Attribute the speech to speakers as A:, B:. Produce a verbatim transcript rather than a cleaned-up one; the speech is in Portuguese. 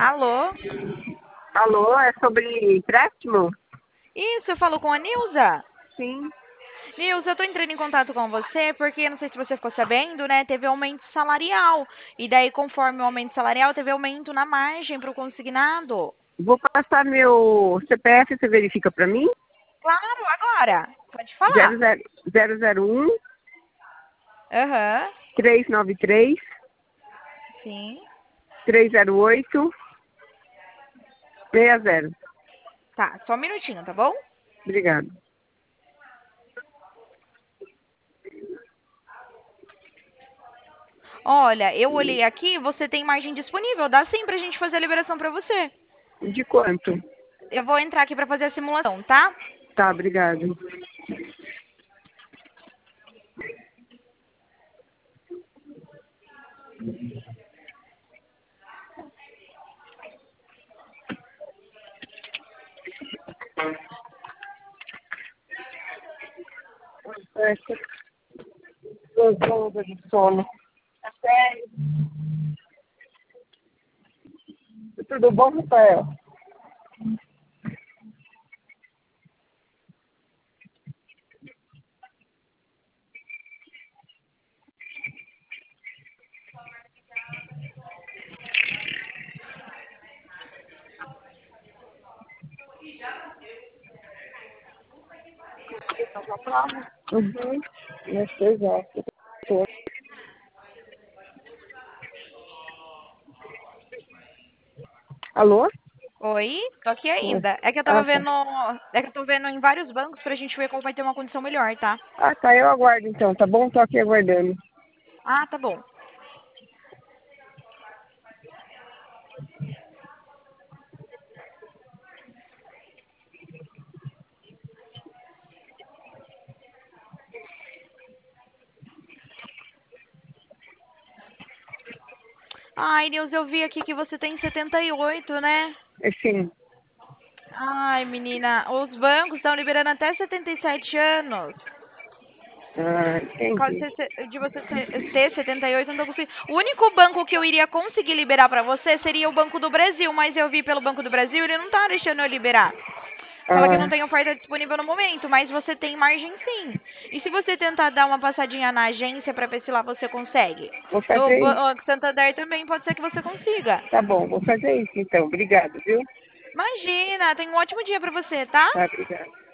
A: Alô?
B: Alô, é sobre empréstimo?
A: Isso, eu falo com a Nilza.
B: Sim.
A: Nilza, eu tô entrando em contato com você porque, não sei se você ficou sabendo, né? Teve aumento salarial. E daí, conforme o aumento salarial, teve aumento na margem para o consignado.
B: Vou passar meu C P F, você verifica para mim?
A: Claro, agora. Pode falar.
B: zero zero zero zero um
A: Aham.
B: três nove três
A: Sim.
B: três zero oito seis zero.
A: Tá, só um minutinho, tá bom?
B: Obrigado.
A: Olha, eu olhei aqui, você tem margem disponível. Dá sim pra gente fazer a liberação pra você.
B: De quanto?
A: Eu vou entrar aqui pra fazer a simulação, tá?
B: Tá, obrigado. Essa de sono. É sério? Tudo bom, Rafael? Uhum. Não sei já. Tô. Alô?
A: Oi, tô aqui ainda. É que eu tava
B: Ah, tá.
A: vendo. É que eu tô vendo em vários bancos pra gente ver qual vai ter uma condição melhor, tá?
B: Ah, tá, eu aguardo então, tá bom? Tô aqui aguardando.
A: Ah, tá bom. Ai, Nils, eu vi aqui que você tem setenta e oito, né?
B: Assim,
A: Ai, menina, os bancos estão liberando até setenta e sete anos.
B: ah,
A: Por causa de
B: entendi.
A: você de você ser- ter setenta e oito, eu não tô conseguindo. O único banco que eu iria conseguir liberar pra você seria o Banco do Brasil, mas eu vi pelo Banco do Brasil, ele não tá deixando eu liberar. Fala que não
B: Ah,
A: tem oferta disponível no momento, mas você tem margem sim. E se você tentar dar uma passadinha na agência pra ver se lá você consegue?
B: vou
A: No
B: fazer isso.
A: Banco Santander também pode ser que você consiga.
B: Tá bom, vou fazer isso então. Obrigado, viu?
A: Imagina, tenha um ótimo dia pra você, tá?
B: Tá, obrigado.